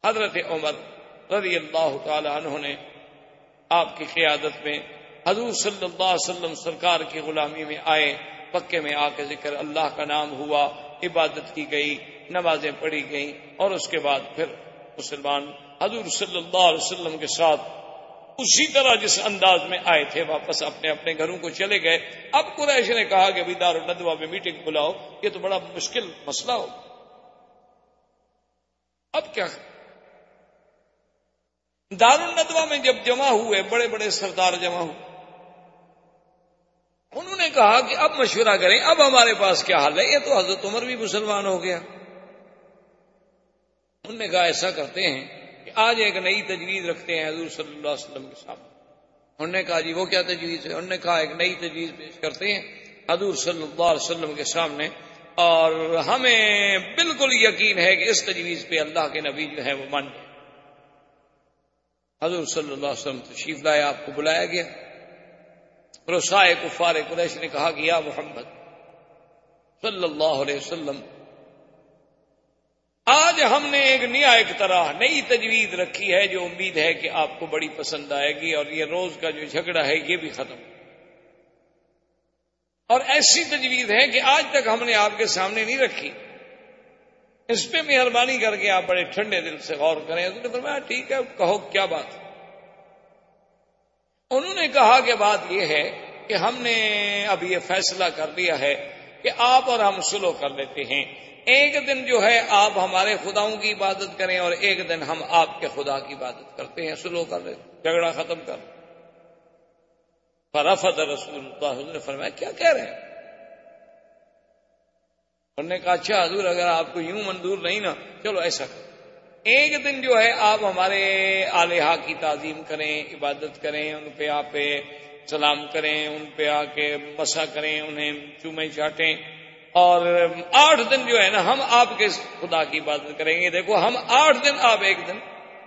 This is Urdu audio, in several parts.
حضرت عمر رضی اللہ تعالی عنہ نے آپ کی قیادت میں حضور صلی اللہ علیہ وسلم سرکار کی غلامی میں آئے، مکے میں آ کے ذکر اللہ کا نام ہوا، عبادت کی گئی، نمازیں پڑھی گئیں، اور اس کے بعد پھر مسلمان حضور صلی اللہ علیہ وسلم کے ساتھ اسی طرح جس انداز میں آئے تھے واپس اپنے اپنے گھروں کو چلے گئے۔ اب قریش نے کہا کہ دار الندوہ میں میٹنگ بلاؤ، یہ تو بڑا مشکل مسئلہ ہو، اب کیا؟ دار الندوہ میں جب جمع ہوئے، بڑے بڑے سردار جمع ہوئے، انہوں نے کہا کہ اب مشورہ کریں، اب ہمارے پاس کیا حل ہے؟ یہ تو حضرت عمر بھی مسلمان ہو گیا۔ انہوں نے کہا ایسا کرتے ہیں کہ آج ایک نئی تجویز رکھتے ہیں حضور صلی اللہ علیہ وسلم کے سامنے۔ انہوں نے کہا جی وہ کیا تجویز ہے؟ انہوں نے کہا ایک نئی تجویز پیش کرتے ہیں حضور صلی اللہ علیہ وسلم کے سامنے، اور ہمیں بالکل یقین ہے کہ اس تجویز پہ اللہ کے نبی جو ہے وہ مان جائے۔ حضور صلی اللہ علیہ وسلم تشریف لائے، آپ کو بلایا گیا۔ رؤسائے کفار قریش نے کہا کہ یا محمد صلی اللہ علیہ وسلم، آج ہم نے ایک نیا اقتراح، نئی تجویز رکھی ہے جو امید ہے کہ آپ کو بڑی پسند آئے گی، اور یہ روز کا جو جھگڑا ہے یہ بھی ختم، اور ایسی تجویز ہے کہ آج تک ہم نے آپ کے سامنے نہیں رکھی، اس پہ مہربانی کر کے آپ بڑے ٹھنڈے دل سے غور کریں۔ حضرت نے فرمایا ٹھیک ہے، کہو کیا بات ہے؟ انہوں نے کہا کہ بات یہ ہے کہ ہم نے اب یہ فیصلہ کر لیا ہے کہ آپ اور ہم صلح کر لیتے ہیں، ایک دن جو ہے آپ ہمارے خداؤں کی عبادت کریں اور ایک دن ہم آپ کے خدا کی عبادت کرتے ہیں، صلح کر لیتے، جھگڑا ختم کر۔ فرفض رسول اللہ، حضور نے فرمایا کیا کہہ رہے ہیں؟ انہوں نے کہا اچھا حضور اگر آپ کو یوں منظور نہیں نا، چلو ایسا کرو، ایک دن جو ہے آپ ہمارے الہا کی تعظیم کریں، عبادت کریں، ان پہ آپ پہ سلام کریں، ان پہ آ کے مسا کریں، انہیں چومیں چاٹیں، اور 8 دن جو ہے نا ہم آپ کے خدا کی عبادت کریں گے۔ دیکھو ہم 8 دن، آپ ایک دن۔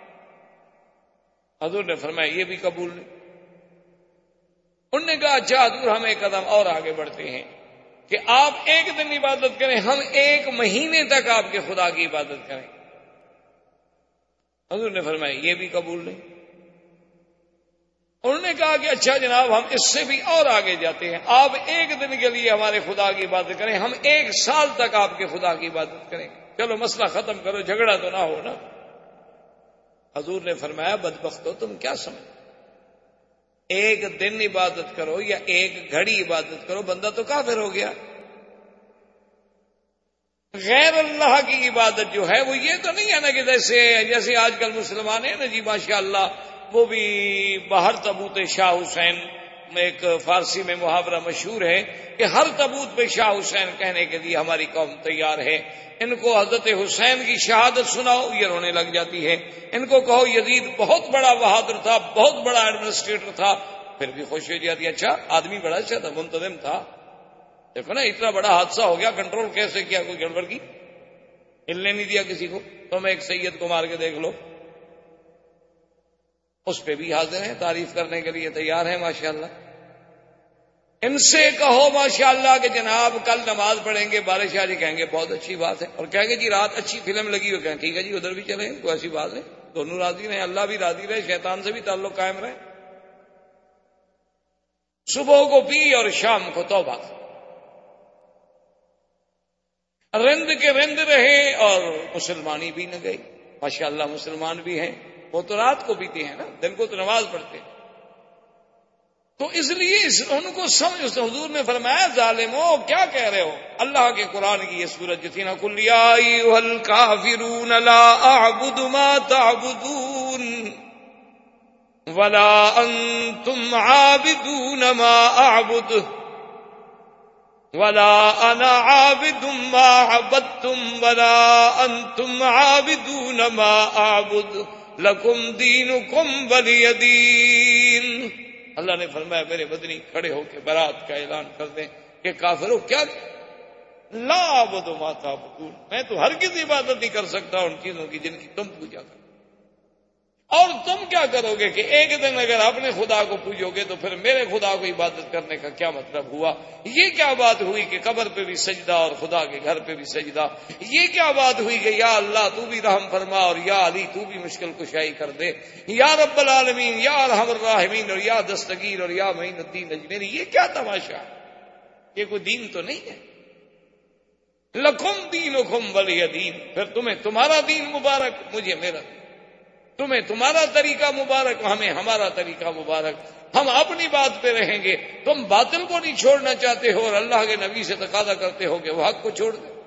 حضور نے فرمایا یہ بھی قبول نہیں۔ انہوں نے کہا اچھا حضور ہم ایک قدم اور آگے بڑھتے ہیں کہ آپ ایک دن عبادت کریں، ہم 1 مہینے تک آپ کے خدا کی عبادت کریں۔ حضور نے فرمایا یہ بھی قبول نہیں۔ انہوں نے کہا کہ اچھا جناب ہم اس سے بھی اور آگے جاتے ہیں، آپ 1 دن کے لیے ہمارے خدا کی عبادت کریں، ہم 1 سال تک آپ کے خدا کی عبادت کریں، چلو مسئلہ ختم کرو، جھگڑا تو نہ ہو نا۔ حضور نے فرمایا بدبختو تم کیا سمجھ، 1 دن عبادت کرو یا 1 گھڑی عبادت کرو، بندہ تو کافر ہو گیا۔ غیر اللہ کی عبادت جو ہے وہ یہ تو نہیں ہے نا کہ جیسے آج کل مسلمان ہیں نا جی ماشاءاللہ، وہ بھی باہر تبوت شاہ حسین، ایک فارسی میں محاورہ مشہور ہے کہ ہر تبوت پہ شاہ حسین کہنے کے لیے ہماری قوم تیار ہے۔ ان کو حضرت حسین کی شہادت سناؤ یہ رونے لگ جاتی ہے، ان کو کہو یزید بہت بڑا بہادر تھا، بہت بڑا ایڈمنسٹریٹر تھا، پھر بھی خوش ہو جاتی ہے، اچھا آدمی بڑا اچھا تھا، منتظم تھا، دیکھو نا اتنا بڑا حادثہ ہو گیا، کنٹرول کیسے کیا، کوئی گڑبڑ کی، ہلنے نہیں دیا کسی کو، تم ایک سید کو مار کے دیکھ لو، اس پہ بھی حاضر ہیں، تعریف کرنے کے لیے تیار ہیں ماشاءاللہ۔ ان سے کہو ماشاءاللہ کہ جناب کل نماز پڑھیں گے، بارش آ جی، کہیں گے بہت اچھی بات ہے، اور کہیں گے جی رات اچھی فلم لگی ہو، کہیں ٹھیک ہے جی ادھر بھی چلیں، کوئی ایسی بات نہیں، دونوں راضی رہیں، اللہ بھی راضی رہے، شیطان سے بھی تعلق قائم رہے۔ صبح کو پی اور شام کو توبہ، رند کے رند رہے اور مسلمانی بھی نہ گئی، ماشاءاللہ مسلمان بھی ہیں، وہ تو رات کو پیتے ہیں نا، دن کو تو نماز پڑھتے ہیں، تو اس لیے ان کو سمجھ، حضور نے فرمایا ظالمو کیا کہہ رہے ہو؟ اللہ کے قرآن کی یہ سورت جو تھی نا، قل یا ایھا الکافرون لا اعبد ما تعبدون ولا انتم عابدون ما اعبد ولا انا عابد ما عبدتم ولا انتم عابدون ما اعبد لکم دینکم ولی دین۔ اللہ نے فرمایا میرے مدنی کھڑے ہو کے برات کا اعلان کر دیں کہ کافروں کیا لا اعبد ما تعبدون، میں تو ہرگز عبادت نہیں کر سکتا ان چیزوں کی جن کی تم پوجا کرو، اور تم کیا کرو گے کہ ایک دن اگر اپنے خدا کو پوجو گے تو پھر میرے خدا کو عبادت کرنے کا کیا مطلب ہوا؟ یہ کیا بات ہوئی کہ قبر پہ بھی سجدہ اور خدا کے گھر پہ بھی سجدہ؟ یہ کیا بات ہوئی کہ یا اللہ تو بھی رحم فرما اور یا علی تو بھی مشکل کشائی کر دے، یا رب العالمین، یا ارحم الراحمین، اور یا دستگیر، اور یا معین الدین اجمیری؟ یہ کیا تماشا ہے؟ یہ کوئی دین تو نہیں ہے۔ لکم دینکم ولی دین، پھر تمہیں تمہارا دین مبارک، مجھے میرا دین، تمہیں تمہارا طریقہ مبارک، ہمیں ہمارا طریقہ مبارک، ہم اپنی بات پہ رہیں گے۔ تم باطل کو نہیں چھوڑنا چاہتے ہو اور اللہ کے نبی سے تقاضا کرتے ہو کہ وہ حق کو چھوڑ دے۔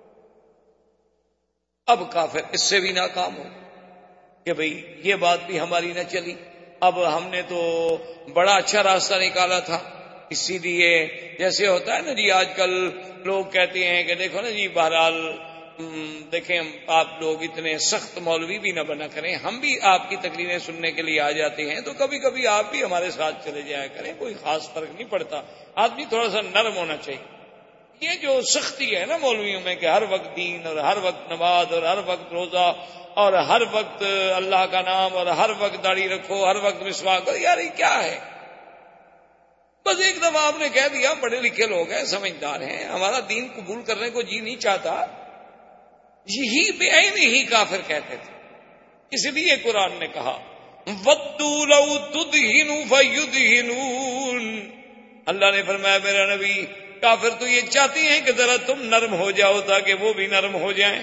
اب کافر اس سے بھی ناکام ہو کہ بھئی یہ بات بھی ہماری نہ چلی، اب ہم نے تو بڑا اچھا راستہ نکالا تھا، اسی لیے جیسے ہوتا ہے نا جی آج کل لوگ کہتے ہیں کہ دیکھو نا جی بہرحال دیکھیں آپ لوگ اتنے سخت مولوی بھی نہ بنا کریں، ہم بھی آپ کی تقریریں سننے کے لیے آ جاتے ہیں تو کبھی کبھی آپ بھی ہمارے ساتھ چلے جایا کریں، کوئی خاص فرق نہیں پڑتا، آدمی تھوڑا سا نرم ہونا چاہیے۔ یہ جو سختی ہے نا مولویوں میں کہ ہر وقت دین اور ہر وقت نماز اور ہر وقت روزہ اور ہر وقت اللہ کا نام اور ہر وقت داڑھی رکھو، ہر وقت مسواک کرو، یار یہ کیا ہے؟ بس ایک دفعہ آپ نے کہہ دیا، پڑھے لکھے لوگ ہیں، سمجھدار ہیں، ہمارا دین قبول کرنے کو جی نہیں چاہتا، یہی بے عین ہی کافر کہتے تھے۔ اس لیے قرآن نے کہا وَدُّوا لَوْ تُدْهِنُوا فَيُدْهِنُونَ، اللہ نے فرمایا میرا نبی کافر تو یہ چاہتے ہیں کہ ذرا تم نرم ہو جاؤ تاکہ وہ بھی نرم ہو جائیں۔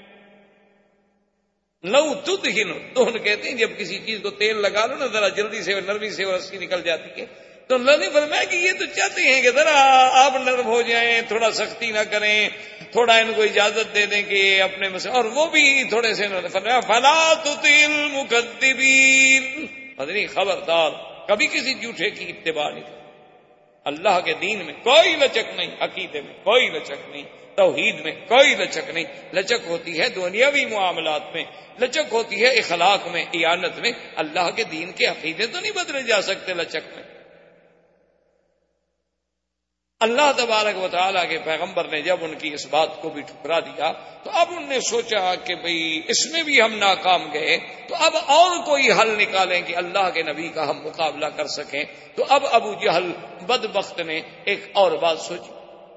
لو تدہنوا، دہن کہتے ہیں جب کسی چیز کو تیل لگا لو نا ذرا جلدی سے نرمی سے اور رسی نکل جاتی ہے، تو اللہ نے فرمایا کہ یہ تو چاہتے ہیں کہ ذرا آپ نرم ہو جائیں، تھوڑا سختی نہ کریں، تھوڑا ان کو اجازت دے دیں کہ اپنے مسئلے، اور وہ بھی تھوڑے سے انہوں نے فرمایا فلا تطع المکذبین، نہیں خبردار کبھی کسی جھوٹے کی اتباع نہیں کرو۔ اللہ کے دین میں کوئی لچک نہیں، عقیدے میں کوئی لچک نہیں، توحید میں کوئی لچک نہیں، لچک ہوتی ہے دنیاوی معاملات میں، لچک ہوتی ہے اخلاق میں، ایانت میں، اللہ کے دین کے عقیدے تو نہیں بدلے جا سکتے لچک میں۔ اللہ تبارک و تعالیٰ کے پیغمبر نے جب ان کی اس بات کو بھی ٹھکرا دیا تو اب انہوں نے سوچا کہ بھئی اس میں بھی ہم ناکام گئے تو اب اور کوئی حل نکالیں کہ اللہ کے نبی کا ہم مقابلہ کر سکیں۔ تو اب ابو جہل بدبخت نے ایک اور بات سوچی،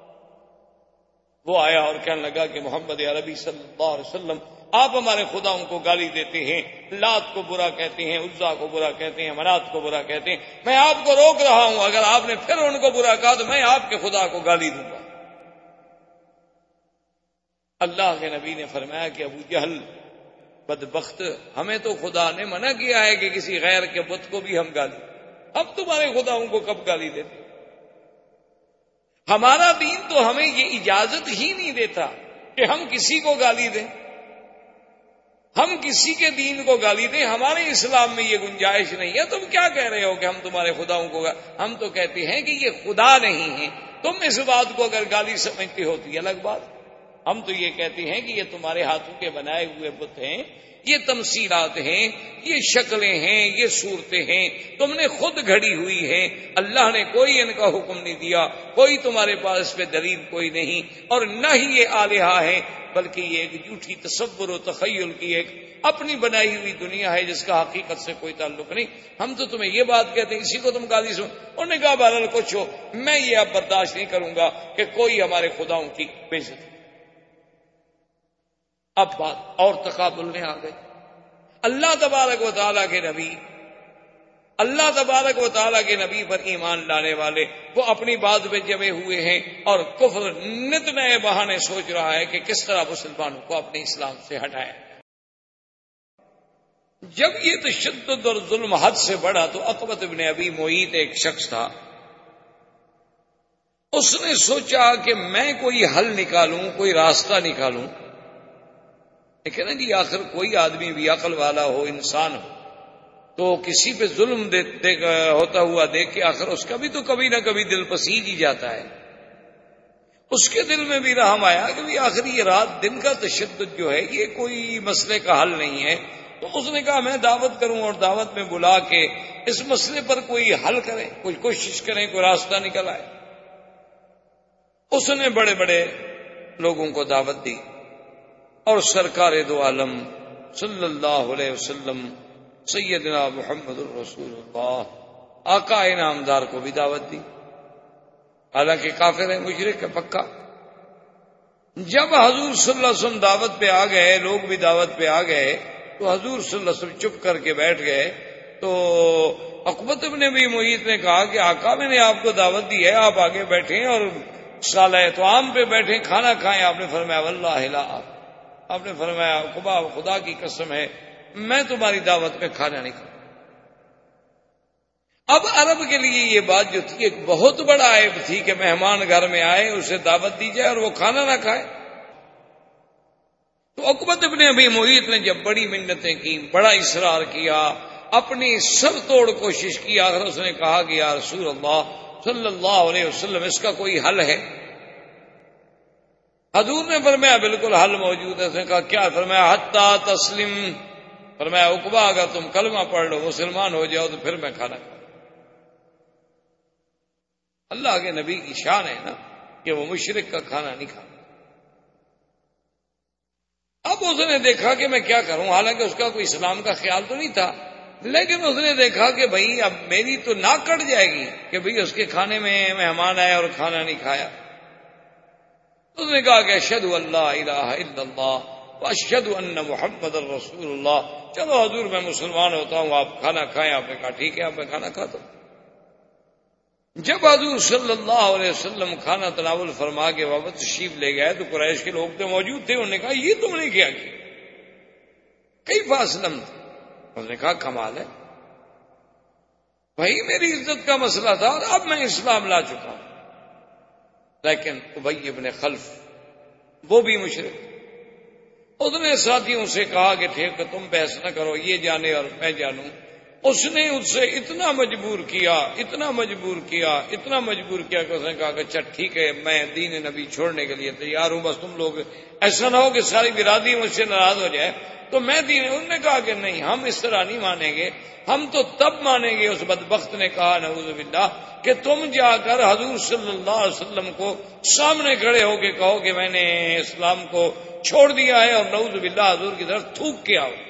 وہ آیا اور کہنے لگا کہ محمد عربی صلی اللہ علیہ وسلم آپ ہمارے خداؤں کو گالی دیتے ہیں، لات کو برا کہتے ہیں، عزا کو برا کہتے ہیں، منات کو برا کہتے ہیں، میں آپ کو روک رہا ہوں، اگر آپ نے پھر ان کو برا کہا تو میں آپ کے خدا کو گالی دوں گا۔ اللہ کے نبی نے فرمایا کہ ابو جہل بدبخت، ہمیں تو خدا نے منع کیا ہے کہ کسی غیر کے بت کو بھی ہم گالی، اب تمہارے خداؤں کو کب گالی دیتے؟ ہمارا دین تو ہمیں یہ اجازت ہی نہیں دیتا کہ ہم کسی کو گالی دیں، ہم کسی کے دین کو گالی دیں، ہمارے اسلام میں یہ گنجائش نہیں ہے۔ تم کیا کہہ رہے ہو کہ ہم تمہارے خداؤں کو ہم تو کہتے ہیں کہ یہ خدا نہیں ہے، تم اس بات کو اگر گالی سمجھتے ہو تو یہ الگ بات، ہم تو یہ کہتے ہیں کہ یہ تمہارے ہاتھوں کے بنائے ہوئے بت ہیں، یہ تمثیلات ہیں، یہ شکلیں ہیں، یہ صورتیں ہیں، تم نے خود گھڑی ہوئی ہیں، اللہ نے کوئی ان کا حکم نہیں دیا، کوئی تمہارے پاس اس پہ دلیل کوئی نہیں، اور نہ ہی یہ آلہہ ہیں، بلکہ یہ ایک جھوٹی تصور و تخیل کی ایک اپنی بنائی ہوئی دنیا ہے جس کا حقیقت سے کوئی تعلق نہیں۔ ہم تو تمہیں یہ بات کہتے ہیں، اسی کو تم گالی سن۔ انہوں نے کہا بہرحال کچھ ہو، میں یہ اب برداشت نہیں کروں گا کہ کوئی ہمارے خداؤں کی بے عزتی۔ اب بات اور تقابل میں آ گئی۔ اللہ تبارک و تعالیٰ کے نبی، اللہ تبارک و تعالیٰ کے نبی پر ایمان لانے والے وہ اپنی بات پہ جمے ہوئے ہیں اور کفر نت نئے بہانے سوچ رہا ہے کہ کس طرح مسلمانوں کو اپنے اسلام سے ہٹائے۔ جب یہ تشدد اور ظلم حد سے بڑھا تو عقبۃ بن ابی معیط ایک شخص تھا، اس نے سوچا کہ میں کوئی حل نکالوں، کوئی راستہ نکالوں، لیکن نا جی آخر کوئی آدمی بھی عقل والا ہو، انسان ہو، تو کسی پہ ظلم ہوتا ہوا دیکھ کے آخر اس کا بھی تو کبھی نہ کبھی دل پسیج ہی جاتا ہے۔ اس کے دل میں بھی رحم آیا کہ آخر یہ رات دن کا تشدد جو ہے یہ کوئی مسئلے کا حل نہیں ہے، تو اس نے کہا میں دعوت کروں اور دعوت میں بلا کے اس مسئلے پر کوئی حل کریں، کوئی کوشش کریں، کوئی راستہ نکل آئے۔ اس نے بڑے بڑے لوگوں کو دعوت دی اور سرکار دو عالم صلی اللہ علیہ وسلم سیدنا محمد الرسول اللہ، آقا انعامدار کو بھی دعوت دی، حالانکہ کافر ہے، مشرک ہے پکا۔ جب حضور صلی اللہ علیہ وسلم دعوت پہ آ گئے، لوگ بھی دعوت پہ آ گئے، تو حضور صلی اللہ علیہ وسلم چپ کر کے بیٹھ گئے۔ تو عقبۃ بن ابی معیط نے کہا کہ آقا میں نے آپ کو دعوت دی ہے، آپ آگے بیٹھیں اور صالح طعام پہ بیٹھیں، کھانا کھائیں۔ آپ نے فرمایا واللہ لا، آپ نے فرمایا عقبہ خدا کی قسم ہے میں تمہاری دعوت میں کھانا نہیں کھاؤں۔ اب عرب کے لیے یہ بات جو تھی ایک بہت بڑا عیب تھی کہ مہمان گھر میں آئے، اسے دعوت دی جائے اور وہ کھانا نہ کھائے۔ تو عقبۃ بن ابی معیط نے جب بڑی منتیں کی، بڑا اصرار کیا، اپنی سر توڑ کوشش کی، آخر اس نے کہا کہ یا رسول اللہ صلی اللہ علیہ وسلم اس کا کوئی حل ہے؟ حضور نے فرمایا بالکل حل موجود ہے۔ اس نے کہا کیا؟ فرمایا حتی تسلم، فرمایا عقبہ اگر تم کلمہ پڑھ لو، مسلمان ہو جاؤ، تو پھر میں کھانا کھاؤں۔ اللہ کے نبی کی شان ہے نا کہ وہ مشرک کا کھانا نہیں کھاتا۔ اب اس نے دیکھا کہ میں کیا کروں، حالانکہ اس کا کوئی اسلام کا خیال تو نہیں تھا، لیکن اس نے دیکھا کہ بھئی اب میری تو ناک کٹ جائے گی کہ بھئی اس کے کھانے میں مہمان آئے اور کھانا نہیں کھایا۔ اس نے کہا کہ اشہد ان لا الہ الا اللہ واشہد ان محمد الرسول اللہ، چلو حضور میں مسلمان ہوتا ہوں، آپ کھانا کھائیں۔ آپ نے کہا ٹھیک ہے، اب میں کھانا کھاتا ہوں۔ جب حضور صلی اللہ علیہ وسلم کھانا تناول فرما کے واپس تشریف لے گئے تو قریش کے لوگ تو موجود تھے، انہوں نے کہا یہ تم نے کیا کیا؟ کیف اسلمت؟ اس نے کہا کمال ہے بھائی، میری عزت کا مسئلہ تھا اور اب میں اسلام لا چکا ہوں۔ لیکن ابی بن خلف وہ بھی مشرک، اس نے ساتھیوں سے کہا کہ ٹھیک ہے تم بحث نہ کرو، یہ جانے اور میں جانوں۔ اس نے اس سے اتنا مجبور کیا کہ اس نے کہا کہ اچھا ٹھیک ہے میں دین نبی چھوڑنے کے لیے تیار ہوں، بس تم لوگ ایسا نہ ہو کہ ساری برادری مجھ سے ناراض ہو جائے تو میں دین۔ انہوں نے کہا کہ نہیں، ہم اس طرح نہیں مانیں گے، ہم تو تب مانیں گے۔ اس بدبخت نے کہا نعوذ باللہ کہ تم جا کر حضور صلی اللہ علیہ وسلم کو سامنے کھڑے ہو کے کہو کہ میں نے اسلام کو چھوڑ دیا ہے اور نعوذ باللہ حضور کی طرف تھوک کے آؤ۔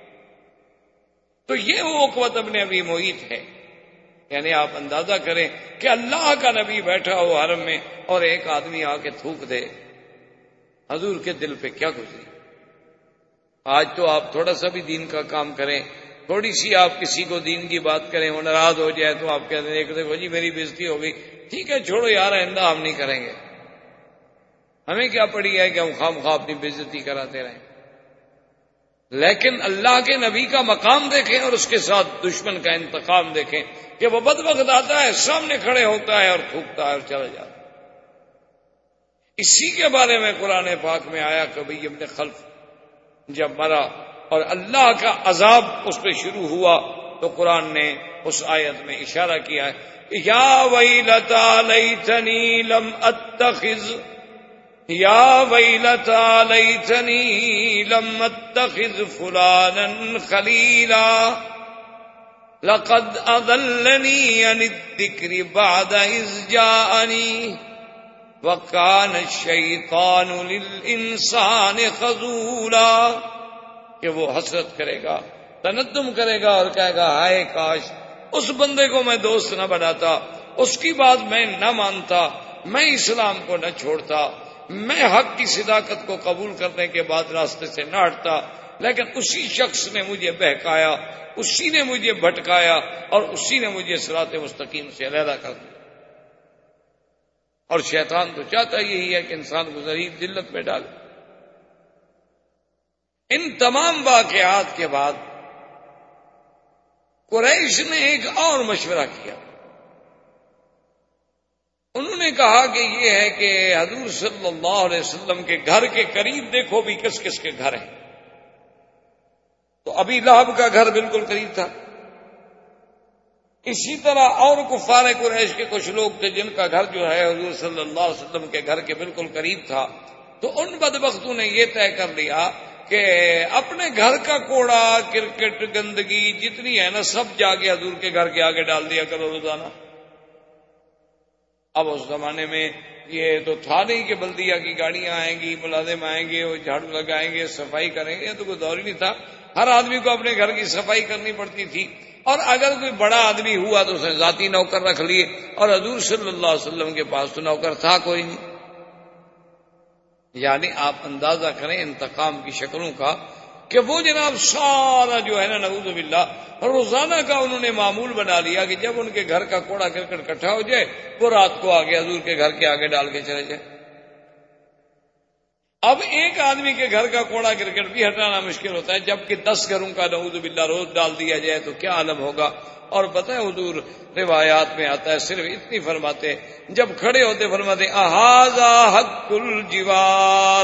تو یہ وہ عقبۃ بن ابی معیط ہے۔ یعنی آپ اندازہ کریں کہ اللہ کا نبی بیٹھا ہو حرم میں اور ایک آدمی آ کے تھوک دے، حضور کے دل پہ کیا گزری۔ آج تو آپ تھوڑا سا بھی دین کا کام کریں، تھوڑی سی آپ کسی کو دین کی بات کریں، وہ ناراض ہو جائے تو آپ کہتے ہیں دیکھو جی میری بےزتی ہو گئی، ٹھیک ہے چھوڑو یار آئندہ ہم نہیں کریں گے، ہمیں کیا پڑی ہے کہ ہم خواہ اپنی بےزتی کراتے رہیں۔ لیکن اللہ کے نبی کا مقام دیکھیں اور اس کے ساتھ دشمن کا انتقام دیکھیں کہ وہ بدبخت آتا ہے، سامنے کھڑے ہوتا ہے اور تھوکتا ہے اور چلا جاتا ہے۔ اسی کے بارے میں قرآن پاک میں آیا کہ ابی بن خلف جب مرا اور اللہ کا عذاب اس پہ شروع ہوا تو قرآن نے اس آیت میں اشارہ کیا ہے یا ویلتا لیتنی لم اتخذ، یا ویلتا لیتنی لم اتخذ فلانا خلیلا لقد اضلنی عن الذکر بعد اذ جاءنی وکان الشیطان للانسان خذولا۔ کہ وہ حسرت کرے گا، تندم کرے گا اور کہے گا ہائے کاش اس بندے کو میں دوست نہ بناتا، اس کی بات میں نہ مانتا، میں اسلام کو نہ چھوڑتا، میں حق کی صداقت کو قبول کرنے کے بعد راستے سے نہ ہٹتا، لیکن اسی شخص نے مجھے بہکایا، اسی نے مجھے بھٹکایا اور اسی نے مجھے صراط مستقیم سے علیحدہ کر دیا۔ اور شیطان تو چاہتا یہی ہے کہ انسان کو ذلیل ذلت میں ڈالے۔ ان تمام واقعات کے بعد قریش نے ایک اور مشورہ کیا، انہوں نے کہا کہ یہ ہے کہ حضور صلی اللہ علیہ وسلم کے گھر کے قریب دیکھو بھی کس کس کے گھر ہیں۔ تو ابی لہب کا گھر بالکل قریب تھا، اسی طرح اور کفار قریش کے کچھ لوگ تھے جن کا گھر جو ہے حضور صلی اللہ علیہ وسلم کے گھر کے بالکل قریب تھا۔ تو ان بدبختوں نے یہ طے کر لیا کہ اپنے گھر کا کوڑا کرکٹ گندگی جتنی ہے نا سب جا کے حضور کے گھر کے آگے ڈال دیا کرو روزانہ۔ اب اس زمانے میں یہ تو تھا نہیں کہ بلدیہ کی گاڑیاں آئیں گی، ملازم آئیں گے، وہ جھاڑو لگائیں گے، صفائی کریں گے، یہ تو کوئی دور ہی نہیں تھا۔ ہر آدمی کو اپنے گھر کی صفائی کرنی پڑتی تھی، اور اگر کوئی بڑا آدمی ہوا تو اس نے ذاتی نوکر رکھ لیے، اور حضور صلی اللہ علیہ وسلم کے پاس تو نوکر تھا کوئی نہیں۔ یعنی آپ اندازہ کریں انتقام کی شکلوں کا کہ وہ جناب سارا جو ہے نا نعوذ باللہ روزانہ کا انہوں نے معمول بنا لیا کہ جب ان کے گھر کا کوڑا کرکٹ اکٹھا ہو جائے وہ رات کو آگے حضور کے گھر کے آگے ڈال کے چلے جائے۔ اب ایک آدمی کے گھر کا کوڑا کرکٹ بھی ہٹانا مشکل ہوتا ہے، جبکہ 10 گھروں کا نعوذ باللہ روز ڈال دیا جائے تو کیا عالم ہوگا۔ اور پتہ ہے حضور روایات میں آتا ہے صرف اتنی فرماتے، جب کھڑے ہوتے فرماتے اہذا حق الجوار،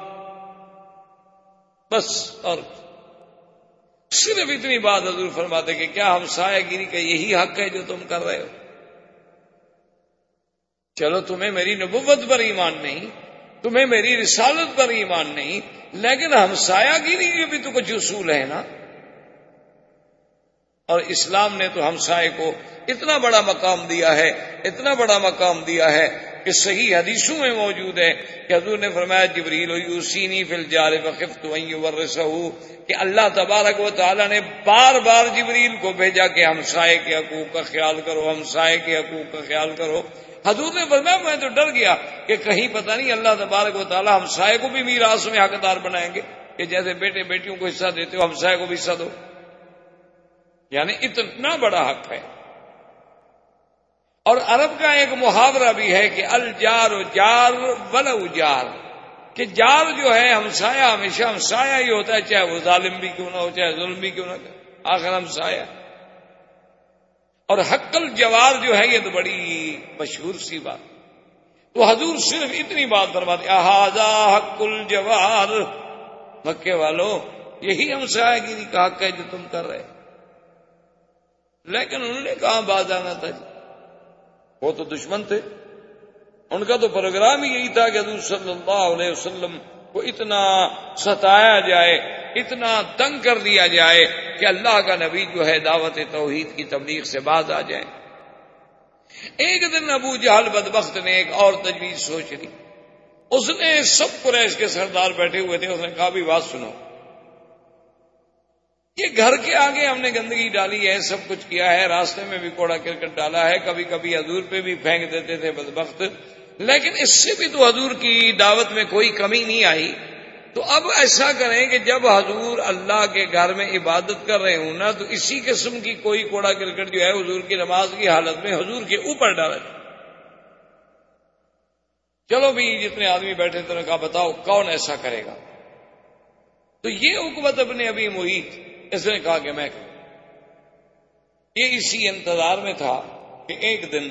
بس، اور صرف اتنی بات حضور فرماتے کہ کیا ہمسایہ گیری کا یہی حق ہے جو تم کر رہے ہو؟ چلو تمہیں میری نبوت پر ایمان نہیں، تمہیں میری رسالت پر ایمان نہیں، لیکن ہمسایہ گیری کے بھی تو کچھ اصول ہے نا۔ اور اسلام نے تو ہمسائے کو اتنا بڑا مقام دیا ہے، اتنا بڑا مقام دیا ہے کہ صحیح حدیثوں میں موجود ہے کہ حضور نے فرمایا جبریل یوصینی فی الجار فخفت ان یورثہ، کہ اللہ تبارک و تعالی نے بار بار جبریل کو بھیجا کہ ہمسائے کے حقوق کا خیال کرو، ہمسائے کے حقوق کا خیال کرو۔ حضور نے فرمایا میں تو ڈر گیا کہ کہیں پتہ نہیں اللہ تبارک و تعالی ہمسائے کو بھی میراث میں حقدار بنائیں گے کہ جیسے بیٹے بیٹیوں کو حصہ دیتے ہو ہمسائے کو بھی حصہ دو، یعنی اتنا بڑا حق ہے۔ اور عرب کا ایک محاورہ بھی ہے کہ الجار جار ولو جار، کہ جار جو ہے ہمسایہ ہمیشہ ہمسایہ ہی ہوتا ہے، چاہے وہ ظالم بھی کیوں نہ ہو، چاہے ظلم بھی کیوں نہ ہو، آخر ہمسایہ۔ اور حق الجوار جو ہے یہ تو بڑی مشہور سی بات، تو حضور صرف اتنی بات فرماتے اہذا حق الجوار، مکے والوں یہی ہمسایہ گیری کا حق ہے جو تم کر رہے۔ لیکن انہوں نے کہاں باز آنا تھا، وہ تو دشمن تھے، ان کا تو پروگرام ہی یہی تھا کہ حضور صلی اللہ علیہ وسلم کو اتنا ستایا جائے، اتنا تنگ کر دیا جائے کہ اللہ کا نبی جو ہے دعوت توحید کی تبلیغ سے باز آ جائے۔ ایک دن ابو جہل بدبخت نے ایک اور تجویز سوچ لی، اس نے سب قریش کے سردار بیٹھے ہوئے تھے، اس نے کہا بھی بات سنو، یہ گھر کے آگے ہم نے گندگی ڈالی ہے، سب کچھ کیا ہے، راستے میں بھی کوڑا کرکٹ ڈالا ہے، کبھی کبھی حضور پہ بھی پھینک دیتے تھے بدبخت، لیکن اس سے بھی تو حضور کی دعوت میں کوئی کمی نہیں آئی، تو اب ایسا کریں کہ جب حضور اللہ کے گھر میں عبادت کر رہے ہوں نا تو اسی قسم کی کوئی کوڑا کرکٹ جو ہے حضور کی نماز کی حالت میں حضور کے اوپر ڈالا جائے۔ چلو بھی جتنے آدمی بیٹھے تھے نے کہا بتاؤ کون ایسا کرے گا، تو یہ عقبۃ ابن ابی معیط اس نے کہا کہ میں کروں۔ یہ اسی انتظار میں تھا کہ ایک دن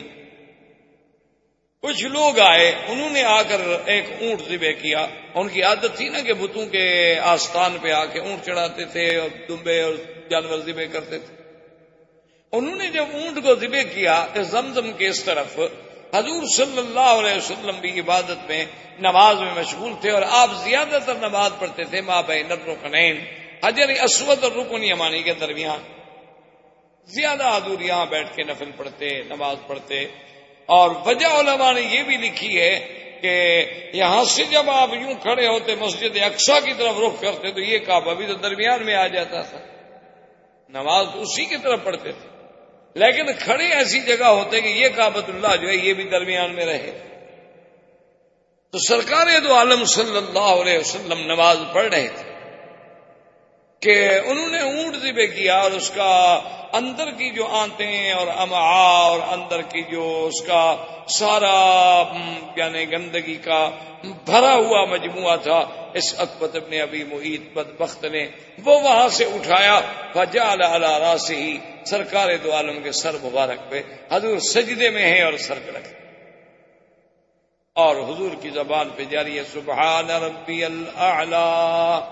کچھ لوگ آئے، انہوں نے آ کر ایک اونٹ ذبح کیا، ان کی عادت تھی نا کہ بتوں کے آستان پہ آ کے اونٹ چڑھاتے تھے اور دمبے اور جانور ذبح کرتے تھے۔ انہوں نے جب اونٹ کو ذبح کیا تو زمزم کے اس طرف حضور صلی اللہ علیہ وسلم بھی عبادت میں نماز میں مشغول تھے، اور آپ زیادہ تر نماز پڑھتے تھے ما بین الرکنین، حجر اسود اور رکن یمانی کے درمیان، زیادہ حضور یہاں بیٹھ کے نفل پڑھتے، نماز پڑھتے۔ اور وجہ علماء نے یہ بھی لکھی ہے کہ یہاں سے جب آپ یوں کھڑے ہوتے مسجد اقصی کی طرف رخ کرتے تو یہ کعبہ بھی تو درمیان میں آ جاتا تھا، نماز اسی کی طرف پڑھتے تھے، لیکن کھڑے ایسی جگہ ہوتے کہ یہ کعبۃ اللہ جو ہے یہ بھی درمیان میں رہے۔ تو سرکار دو عالم صلی اللہ علیہ وسلم نماز پڑھ رہے تھے کہ انہوں نے اونٹ ذبح کیا، اور اس کا اندر کی جو آنتیں اور امعاء اور اندر کی جو اس کا سارا یعنی گندگی کا بھرا ہوا مجموعہ تھا، اس عقبۃ ابن ابی معیط بدبخت نے وہ وہاں سے اٹھایا، فجعل علی راسہ، سرکار دو عالم کے سر مبارک پہ، حضور سجدے میں ہیں اور سر پہ رکھے، اور حضور کی زبان پہ جاری ہے سبحان ربی الاعلی،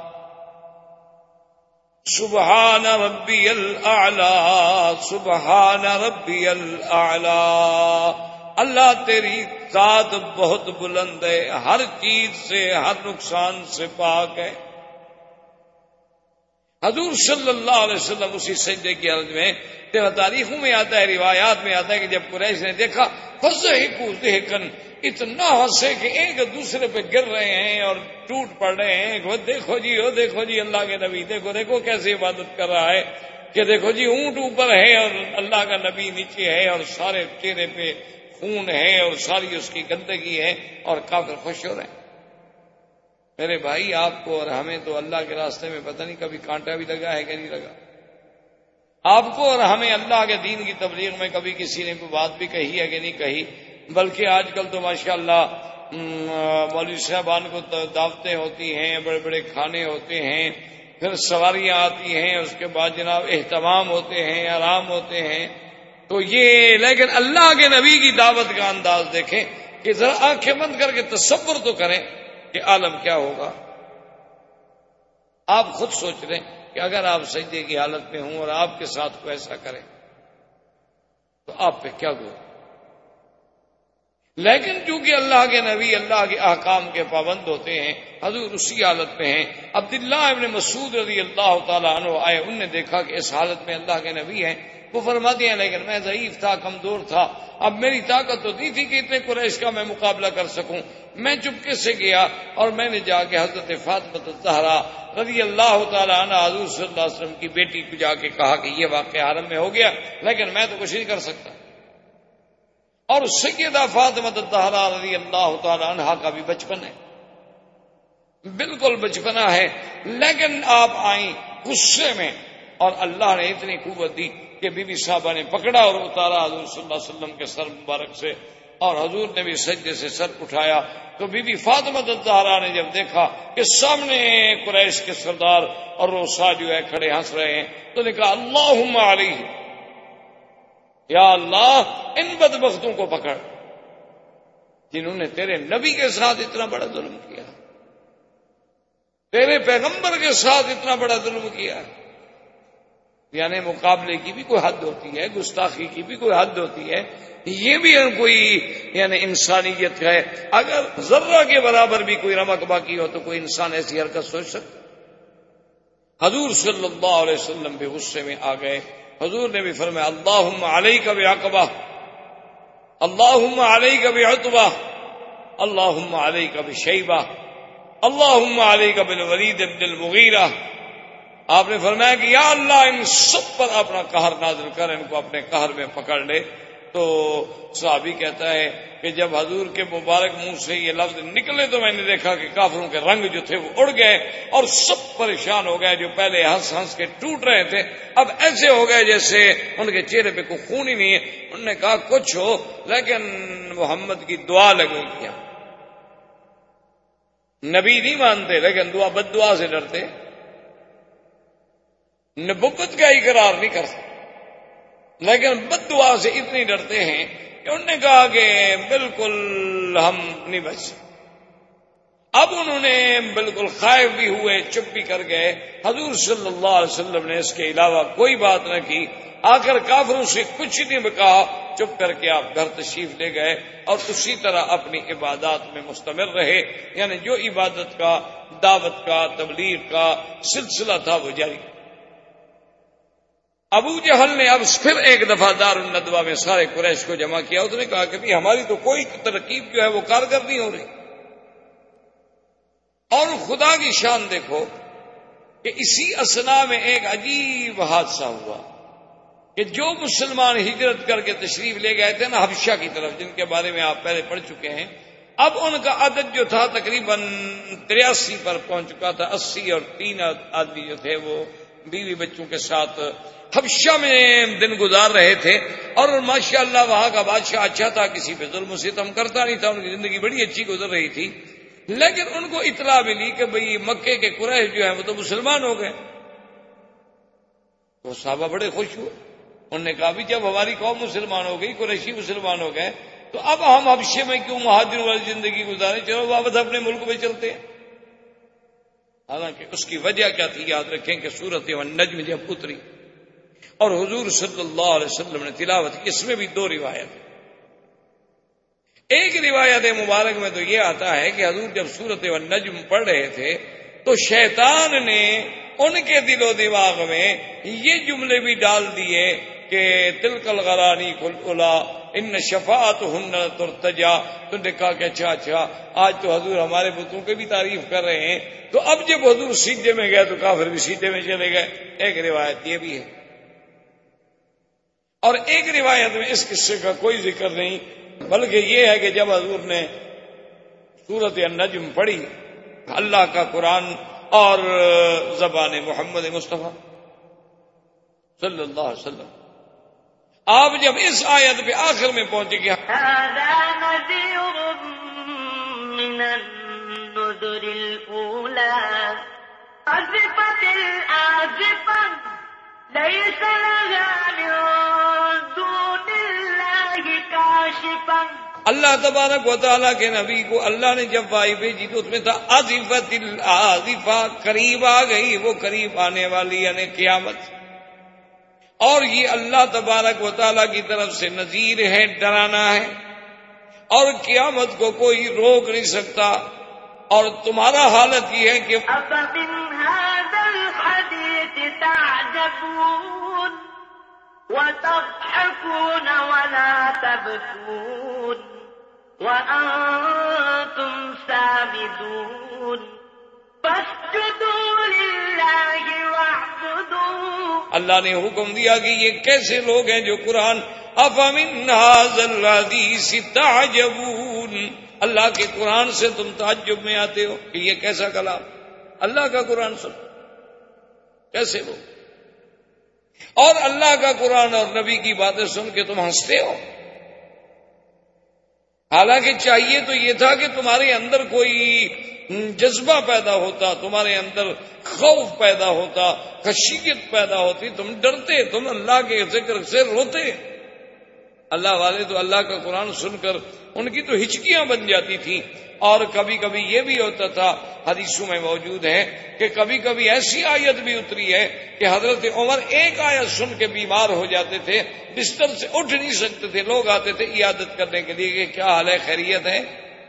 سبحان ربی الاعلی، سبحان ربی الاعلی، اللہ تیری ذات بہت بلند ہے، ہر چیز سے ہر نقصان سے پاک ہے۔ حضور صلی اللہ علیہ وسلم اسی سجدے کی حالت میں، تاریخوں میں آتا ہے، روایات میں آتا ہے کہ جب قریش نے دیکھا فضحکوا ضحکا، اتنا ہنسے کہ ایک دوسرے پہ گر رہے ہیں اور ٹوٹ پڑ رہے ہیں، وہ دیکھو جی اللہ کے نبی، دیکھو کیسے عبادت کر رہا ہے، کہ دیکھو جی اونٹ اوپر ہے اور اللہ کا نبی نیچے ہے، اور سارے چہرے پہ خون ہے اور ساری اس کی گندگی ہے، اور کافر خوش ہو رہے ہیں۔ میرے بھائی، آپ کو اور ہمیں تو اللہ کے راستے میں پتہ نہیں کبھی کانٹا بھی لگا ہے کہ نہیں لگا۔ آپ کو اور ہمیں اللہ کے دین کی تبلیغ میں کبھی کسی نے کوئی بات بھی کہی ہے کہ نہیں کہی، بلکہ آج کل تو ماشاءاللہ مولوی صاحبان کو دعوتیں ہوتی ہیں، بڑے بڑے کھانے ہوتے ہیں، پھر سواریاں آتی ہیں، اس کے بعد جناب اہتمام ہوتے ہیں، آرام ہوتے ہیں، تو یہ لیکن اللہ کے نبی کی دعوت کا انداز دیکھیں کہ ذرا آنکھیں بند کر کے تصور تو کریں کہ عالم کیا ہوگا۔ آپ خود سوچ لیں کہ اگر آپ سجدے کی حالت میں ہوں اور آپ کے ساتھ کوئی ایسا کرے تو آپ پہ کیا گو۔ لیکن چونکہ اللہ کے نبی اللہ کے احکام کے پابند ہوتے ہیں، حضور اسی حالت میں ہیں۔ عبداللہ ابن مسعود رضی اللہ تعالیٰ عنہ آئے، انہوں نے دیکھا کہ اس حالت میں اللہ کے نبی ہیں، وہ فرماتے ہیں لیکن میں ضعیف تھا، کمزور تھا، اب میری طاقت تو نہیں تھی کہ اتنے قریش کا میں مقابلہ کر سکوں۔ میں چپکے سے گیا اور میں نے جا کے حضرت فاطمہ الزہرا رضی اللہ تعالیٰ عنہ حضور صلی اللہ علیہ وسلم کی بیٹی کو جا کے کہا کہ یہ واقعہ حرم میں ہو گیا، لیکن میں تو کچھ نہیں کر سکتا۔ اور سیدہ فاطمہ الزہرا رضی اللہ تعالیٰ عنہ کا بھی بچپن ہے، بالکل بچپنا ہے، لیکن آپ آئیں غصے میں، اور اللہ نے اتنی قوت دی کہ بی بی صاحبہ نے پکڑا اور اتارا حضور صلی اللہ علیہ وسلم کے سر مبارک سے، اور حضور نے بھی سجدے سے سر اٹھایا۔ تو بی بی فاطمہ الزہرا نے جب دیکھا کہ سامنے قریش کے سردار اور روسا جو ہے کھڑے ہنس رہے ہیں، تو نے کہا اللہم علیہ، یا اللہ ان بدبختوں کو پکڑ جنہوں نے تیرے نبی کے ساتھ اتنا بڑا ظلم کیا، تیرے پیغمبر کے ساتھ اتنا بڑا ظلم کیا۔ یعنی مقابلے کی بھی کوئی حد ہوتی ہے، گستاخی کی بھی کوئی حد ہوتی ہے، یہ بھی کوئی یعنی انسانیت ہے۔ اگر ذرہ کے برابر بھی کوئی رمق باقی ہو تو کوئی انسان ایسی حرکت سوچ سکتا؟ حضور صلی اللہ علیہ وسلم بھی غصے میں آ گئے۔ حضور نے بھی فرمایا اللہم علیک بعقبہ، اللہم علیک بعتبہ، اللہم علیک بشیبہ، اللہم علیک بالولید بن المغیرہ۔ آپ نے فرمایا کہ یا اللہ ان سب پر اپنا قہر نازل کر، ان کو اپنے قہر میں پکڑ لے۔ تو صحابی کہتا ہے کہ جب حضور کے مبارک منہ سے یہ لفظ نکلے تو میں نے دیکھا کہ کافروں کے رنگ جو تھے وہ اڑ گئے اور سب پریشان ہو گئے، جو پہلے ہنس ہنس کے ٹوٹ رہے تھے اب ایسے ہو گئے جیسے ان کے چہرے پہ کوئی خون ہی نہیں ہے۔ انہوں نے کہا کچھ ہو لیکن محمد کی دعا لگو کیا۔ نبی نہیں مانتے لیکن دعا بد دعا سے ڈرتے، نبوت کا اقرار نہیں کر سکتے لیکن بد دعا سے اتنی ڈرتے ہیں کہ انہوں نے کہا کہ بالکل ہم نہیں بچ سکتے۔ اب انہوں نے بالکل خائف بھی ہوئے، چپ بھی کر گئے۔ حضور صلی اللہ علیہ وسلم نے اس کے علاوہ کوئی بات نہ کی، آخر کافروں سے کچھ نہیں کہا، چپ کر کے آپ گھر تشریف لے گئے اور اسی طرح اپنی عبادات میں مستمر رہے، یعنی جو عبادت کا، دعوت کا، تبلیغ کا سلسلہ تھا وہ جاری۔ ابو جہل نے اب پھر ایک دفعہ دار الندوہ میں سارے قریش کو جمع کیا، اس نے کہا کہ بھی ہماری تو کوئی ترکیب جو ہے وہ کارگر نہیں ہو رہی۔ اور خدا کی شان دیکھو کہ اسی اثنا میں ایک عجیب حادثہ ہوا کہ جو مسلمان ہجرت کر کے تشریف لے گئے تھے نا حبشہ کی طرف، جن کے بارے میں آپ پہلے پڑھ چکے ہیں، اب ان کا عدد جو تھا تقریباً 83 پر پہنچ چکا تھا۔ 80 اور 3 آدمی جو تھے وہ بیوی بچوں کے ساتھ حبشہ میں دن گزار رہے تھے، اور ماشاءاللہ وہاں کا بادشاہ اچھا تھا، کسی پہ ظلم و ستم کرتا نہیں تھا، ان کی زندگی بڑی اچھی گزر رہی تھی۔ لیکن ان کو اطلاع ملی کہ بھئی مکے کے قریش جو ہیں وہ تو مسلمان ہو گئے۔ تو صحابہ بڑے خوش ہوئے، انہوں نے کہا بھی جب ہماری قوم مسلمان ہو گئی، قریشی مسلمان ہو گئے، تو اب ہم حبشے میں کیوں مہاجروں والی زندگی گزاریں، چلو واپس اپنے ملک میں چلتے ہیں۔ حالانکہ اس کی وجہ کیا تھی یاد رکھیں کہ سورۃ النجم جب اتری اور حضور صلی اللہ علیہ وسلم نے تلاوت کی، اس میں بھی 2 روایت۔ ایک روایت مبارک میں تو یہ آتا ہے کہ حضور جب سورۃ النجم پڑھ رہے تھے تو شیطان نے ان کے دل و دماغ میں یہ جملے بھی ڈال دیے کہ تلک الغرانی کلا ان شفاعتہن ترتجا. تو نے کہا کہ اچھا آج تو حضور ہمارے بتوں کی بھی تعریف کر رہے ہیں. تو اب جب حضور سیدھے میں گئے تو کافر بھی سیدھے میں چلے گئے. ایک روایت یہ بھی ہے، اور ایک روایت میں اس قصے کا کوئی ذکر نہیں، بلکہ یہ ہے کہ جب حضور نے سورۃ النجم پڑھی، اللہ کا قرآن اور زبان محمد مصطفیٰ صلی اللہ علیہ وسلم، آپ جب اس آیت پہ آخر میں پہنچے گے هذا نذير من النذر الأولى أزفت الآزفة ليس لها من دون الله كاشفة. اللہ تبارک و تعالیٰ کے نبی کو اللہ نے جب وائی بھیجی تو اس میں تھا آزفت الآزفہ، قریب آ گئی، وہ قریب آنے والی یعنی قیامت. اور یہ اللہ تبارک و تعالیٰ کی طرف سے نذیر ہے، ڈرانا ہے، اور قیامت کو کوئی روک نہیں سکتا. اور تمہارا حالت یہ ہے کہ أفمن هذا الحديث تعجبون وتضحكون ولا تبكون وأنتم سامدون فاسجدوا لله واعبدوا. اللہ نے حکم دیا کہ یہ کیسے لوگ ہیں جو قرآن افمن ھذا الحدیث تعجبون، اللہ کے قرآن سے تم تعجب میں آتے ہو کہ یہ کیسا کلام، اللہ کا قرآن سن کیسے لوگ، اور اللہ کا قرآن اور نبی کی باتیں سن کے تم ہنستے ہو. حالانکہ چاہیے تو یہ تھا کہ تمہارے اندر کوئی جذبہ پیدا ہوتا، تمہارے اندر خوف پیدا ہوتا، خشیت پیدا ہوتی، تم ڈرتے، تم اللہ کے ذکر سے روتے. اللہ والے تو اللہ کا قرآن سن کر ان کی تو ہچکیاں بن جاتی تھیں. اور کبھی کبھی یہ بھی ہوتا تھا، حدیثوں میں موجود ہے کہ کبھی کبھی ایسی آیت بھی اتری ہے کہ حضرت عمر ایک آیت سن کے بیمار ہو جاتے تھے، بستر سے اٹھ نہیں سکتے تھے. لوگ آتے تھے عیادت کرنے کے لیے کہ کیا حال ہے، خیریت ہے؟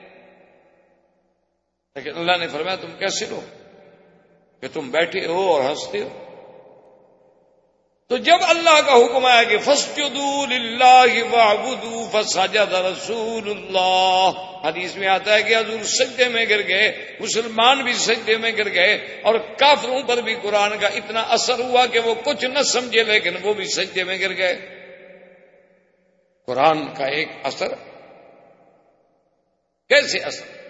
لیکن اللہ نے فرمایا تم کیسے لو کہ تم بیٹھے ہو اور ہنستے ہو. تو جب اللہ کا حکم آیا کہ فاسجدوا للہ واعبدوا فسجد رسول اللہ، حدیث میں آتا ہے کہ حضور سجدے میں گر گئے، مسلمان بھی سجدے میں گر گئے، اور کافروں پر بھی قرآن کا اتنا اثر ہوا کہ وہ کچھ نہ سمجھے لیکن وہ بھی سجدے میں گر گئے. قرآن کا ایک اثر، کیسے اثر؟